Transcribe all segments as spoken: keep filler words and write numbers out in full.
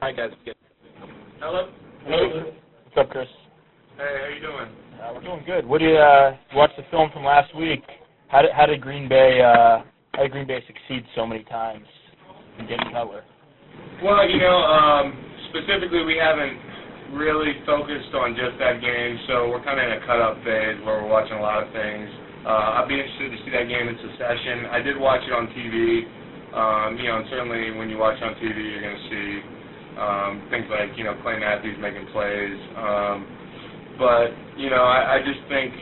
Hi, guys. Hello. Hello. What's up, Chris? Hey, how you doing? Uh, we're doing good. What did uh, you watch the film from last week? How did how did Green Bay uh, how did Green Bay succeed so many times in getting Cutler? Well, you know, um, specifically, we haven't really focused on just that game, so we're kind of in a cut-up phase where we're watching a lot of things. Uh, I'd be interested to see that game in succession. I did watch it on T V. Um, you know, and certainly when you watch on T V, you're going to see um, things like, you know, Clay Matthews making plays. Um, but, you know, I, I just think,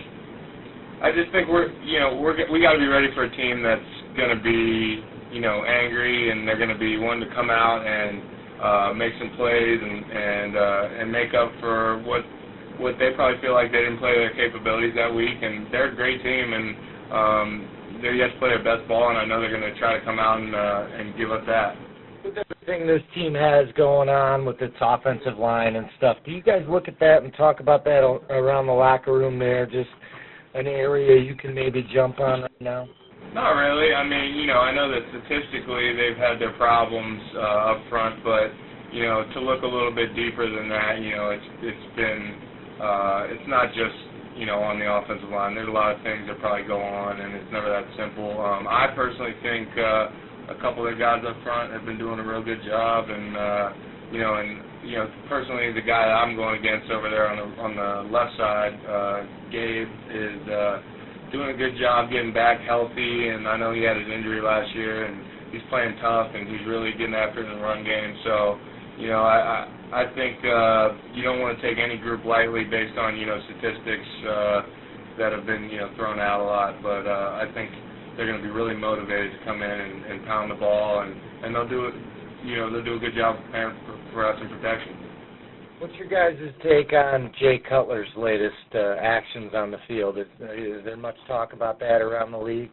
I just think we're, you know, we're we got to be ready for a team that's going to be, you know, angry, and they're going to be wanting to come out and uh, make some plays and and uh, and make up for what what they probably feel like they didn't play their capabilities that week. And they're a great team, and um, they're yet to play their best ball, and I know they're going to try to come out and uh, and give us that. With everything this team has going on with its offensive line and stuff, do you guys look at that and talk about that around the locker room there, just an area you can maybe jump on right now? Not really. I mean, you know, I know that statistically they've had their problems uh, up front, but, you know, to look a little bit deeper than that, you know, it's it's been, uh, it's not just, you know, on the offensive line. There's a lot of things that probably go on, and it's never that simple. Um, I personally think uh, a couple of the guys up front have been doing a real good job, and uh, you know, and you know, personally, the guy that I'm going against over there on the on the left side, uh, Gabe, is uh, doing a good job getting back healthy, and I know he had his injury last year, and he's playing tough, and he's really getting after it in the run game. So, you know, I. I I think uh, you don't want to take any group lightly based on, you know, statistics uh, that have been, you know, thrown out a lot. But uh, I think they're going to be really motivated to come in and, and pound the ball, and, and they'll do it. You know, they'll do a good job preparing for, for us in protection. What's your guys' take on Jay Cutler's latest uh, actions on the field? Is, is there much talk about that around the league?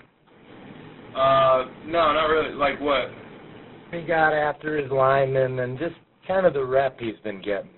Uh, no, not really. Like what? He got after his linemen and just kind of the rep he's been getting.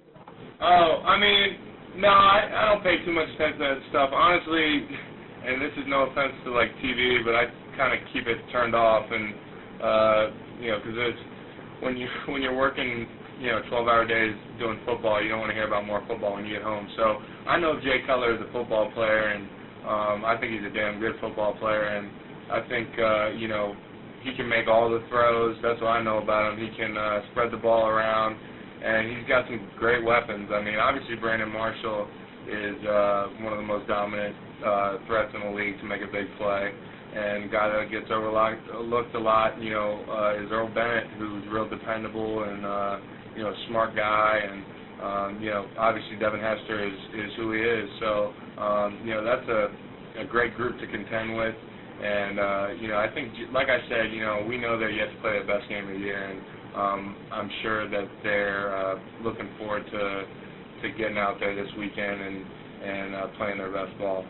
Oh, I mean, no, I, I don't pay too much attention to that stuff. Honestly, and this is no offense to, like, T V, but I kind of keep it turned off. And, uh, you know, because it's, when, you, when you're working, you know, twelve-hour days doing football, you don't want to hear about more football when you get home. So I know Jay Cutler is a football player, and um, I think he's a damn good football player. And I think, uh, you know, he can make all the throws. That's what I know about him. He can uh, spread the ball around, and he's got some great weapons. I mean, obviously Brandon Marshall is uh, one of the most dominant uh, threats in the league to make a big play. And a guy that gets overlooked looked a lot, you know, uh, is Earl Bennett, who's real dependable and, uh, you know, a smart guy. And, um, you know, obviously Devin Hester is, is who he is. So, um, you know, that's a, a great group to contend with. And, uh, you know, I think, like I said, you know, we know they're yet to play the best game of the year, and um, I'm sure that they're uh, looking forward to to getting out there this weekend and, and uh, playing their best ball.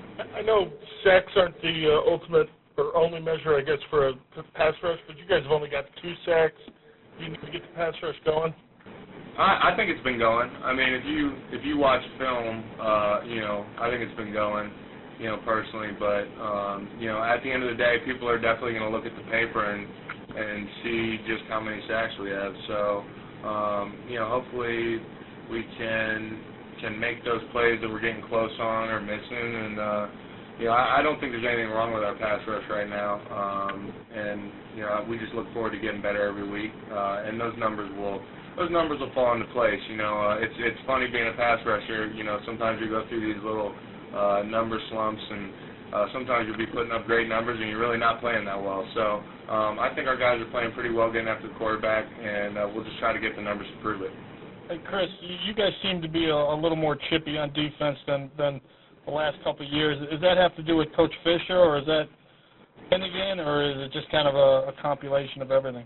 I know sacks aren't the uh, ultimate or only measure, I guess, for a pass rush, but you guys have only got two sacks. Do you need to get the pass rush going? I, I think it's been going. I mean, if you if you watch film, uh, you know, I think it's been going. You know, personally, but um, you know, at the end of the day, people are definitely going to look at the paper and and see just how many sacks we have. So, um, you know, hopefully we can can make those plays that we're getting close on or missing. And uh, you know, I, I don't think there's anything wrong with our pass rush right now. Um, and you know, we just look forward to getting better every week. Uh, and those numbers will those numbers will fall into place. You know, uh, it's it's funny being a pass rusher. You know, sometimes you go through these little Uh, number slumps, and uh, sometimes you'll be putting up great numbers and you're really not playing that well. So um, I think our guys are playing pretty well getting after the quarterback, and uh, we'll just try to get the numbers to prove it. Hey, Chris, you guys seem to be a, a little more chippy on defense than, than the last couple of years. Does that have to do with Coach Fisher, or is that Finnegan, or is it just kind of a, a compilation of everything?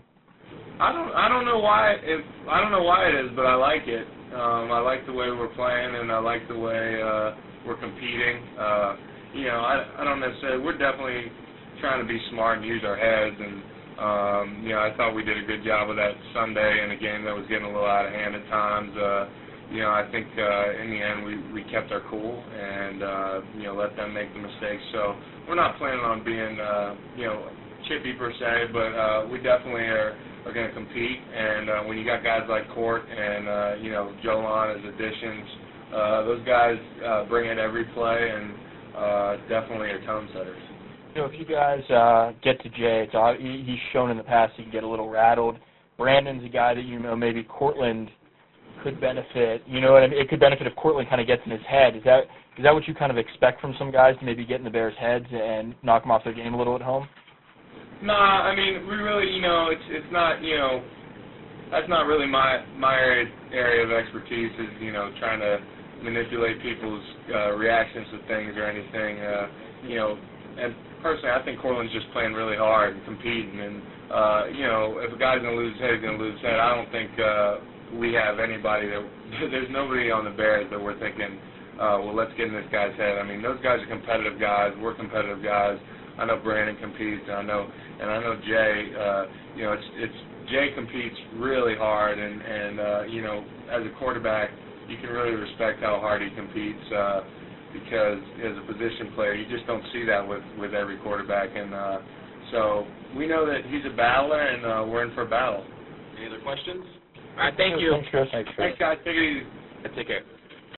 I don't I don't know why if I don't know why it is, but I like it. Um, I like the way we're playing, and I like the way uh, we're competing. Uh, you know, I, I don't necessarily. We're definitely trying to be smart and use our heads. And um, you know, I thought we did a good job of that Sunday in a game that was getting a little out of hand at times. Uh, you know, I think uh, in the end we, we kept our cool and uh, you know let them make the mistakes. So we're not planning on being uh, you know chippy per se, but uh, we definitely are are going to compete. And uh, when you got guys like Court and uh, you know Jolan as additions, uh, those guys uh, bring it every play and uh, definitely are tone setters. You know, if you guys uh, get to Jay, it's, uh, he, he's shown in the past he can get a little rattled. Brandon's a guy that you know maybe Cortland could benefit. You know what I mean? It could benefit if Cortland kind of gets in his head. Is that is that what you kind of expect from some guys, to maybe get in the Bears' heads and knock them off their game a little at home? Nah, I mean, we really, you know, it's it's not, you know, that's not really my my area area of expertise is, you know, trying to manipulate people's uh, reactions to things or anything. Uh, you know, and personally, I think Cortland's just playing really hard and competing. And uh, you know, if a guy's gonna lose his head, he's gonna lose his head. I don't think uh, we have anybody that there's nobody on the Bears that we're thinking, uh, well, let's get in this guy's head. I mean, those guys are competitive guys. We're competitive guys. I know Brandon competes, and I know, and I know Jay. Uh, you know, it's it's Jay competes really hard, and and uh, you know, as a quarterback, you can really respect how hard he competes uh, because as a position player, you just don't see that with with every quarterback, and uh, so we know that he's a battler, and uh, we're in for a battle. Any other questions? All right, thank you. Thanks, Chris. Thanks, guys. Take it easy. Take care.